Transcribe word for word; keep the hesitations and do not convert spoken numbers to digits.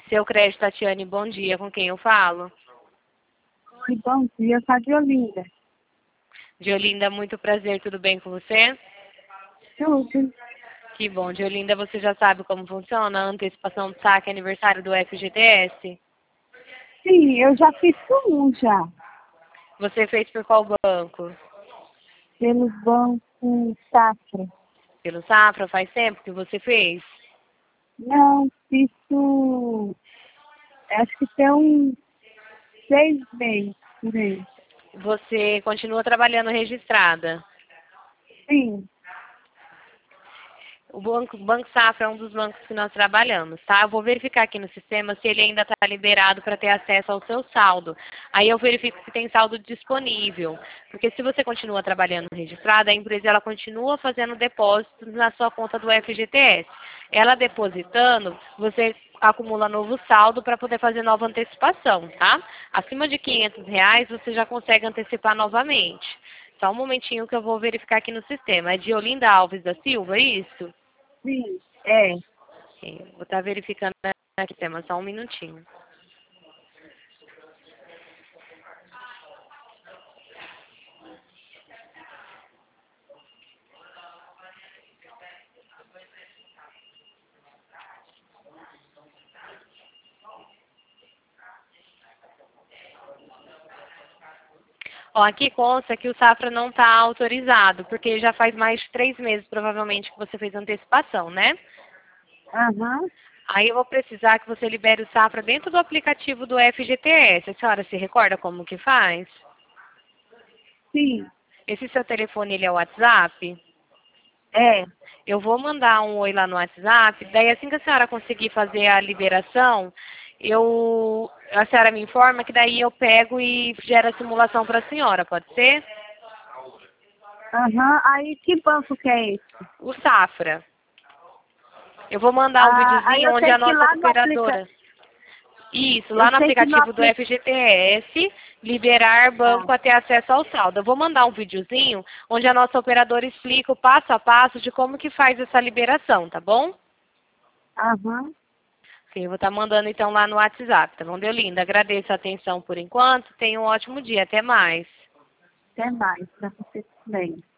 Seu crédito, Tatiane, bom dia. Com quem eu falo? Oi, bom dia, tá de Olinda. Diolinda, muito prazer. Tudo bem com você? Tudo. Que bom. Diolinda, você já sabe como funciona a antecipação do saque aniversário do F G T S? Sim, eu já fiz um já. Você fez por qual banco? Pelo Banco Safra. Pelo Safra? Faz tempo que você fez? Não, fiz o... Acho que tem uns seis meses por aí. Você continua trabalhando registrada? Sim. O Banco, Banco Safra é um dos bancos que nós trabalhamos, tá? Eu vou verificar aqui no sistema se ele ainda está liberado para ter acesso ao seu saldo. Aí eu verifico se tem saldo disponível. Porque se você continua trabalhando registrada, a empresa ela continua fazendo depósitos na sua conta do F G T S. Ela depositando, você acumula novo saldo para poder fazer nova antecipação, tá? Acima de quinhentos reais você já consegue antecipar novamente. Só um momentinho que eu vou verificar aqui no sistema. É de Olinda Alves da Silva, é isso? Sim, é. Sim, vou estar verificando aqui, tema, só um minutinho. Ó, aqui consta que o Safra não está autorizado, porque já faz mais de três meses, provavelmente, que você fez antecipação, né? Aham. Aí eu vou precisar que você libere o Safra dentro do aplicativo do F G T S. A senhora se recorda como que faz? Sim, Esse seu telefone, ele é o WhatsApp? é. Eu vou mandar um oi lá no WhatsApp, daí assim que a senhora conseguir fazer a liberação, eu, a senhora me informa que daí eu pego e gero a simulação para a senhora, pode ser? Aham. Aí que banco que é esse? O Safra. Eu vou mandar um Ah, aí videozinho eu onde sei a que nossa lá no aplicativo... operadora. Isso, Eu lá no sei que no aplicativo do aplicativo... F G T S, liberar Ah, banco a ter acesso ao saldo. Eu vou mandar um videozinho onde a nossa operadora explica o passo a passo de como que faz essa liberação, tá bom? aham. Sim, eu vou estar mandando então lá no WhatsApp, tá bom, Deolinda? Agradeço a atenção por enquanto. Tenha um ótimo dia. Até mais. Até mais, pra você também.